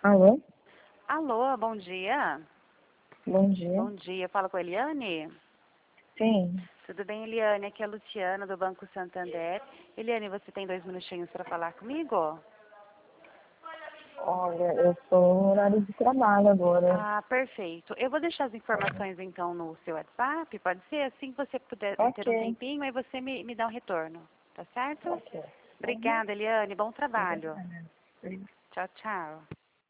Alô? Alô, bom dia. Bom dia. Bom dia, fala com a Eliane? Sim. Tudo bem, Eliane? Aqui é a Luciana, do Banco Santander. Eliane, você tem 2 minutinhos para falar comigo? Olha, eu estou no horário de trabalho agora. Ah, perfeito. Eu vou deixar as informações, então, no seu WhatsApp, pode ser? Assim que você puder ter um Ok. tempinho, aí você me dá um retorno, tá certo? Ok. Uhum. Obrigada, Eliane. Bom trabalho. Obrigada. Tchau, tchau.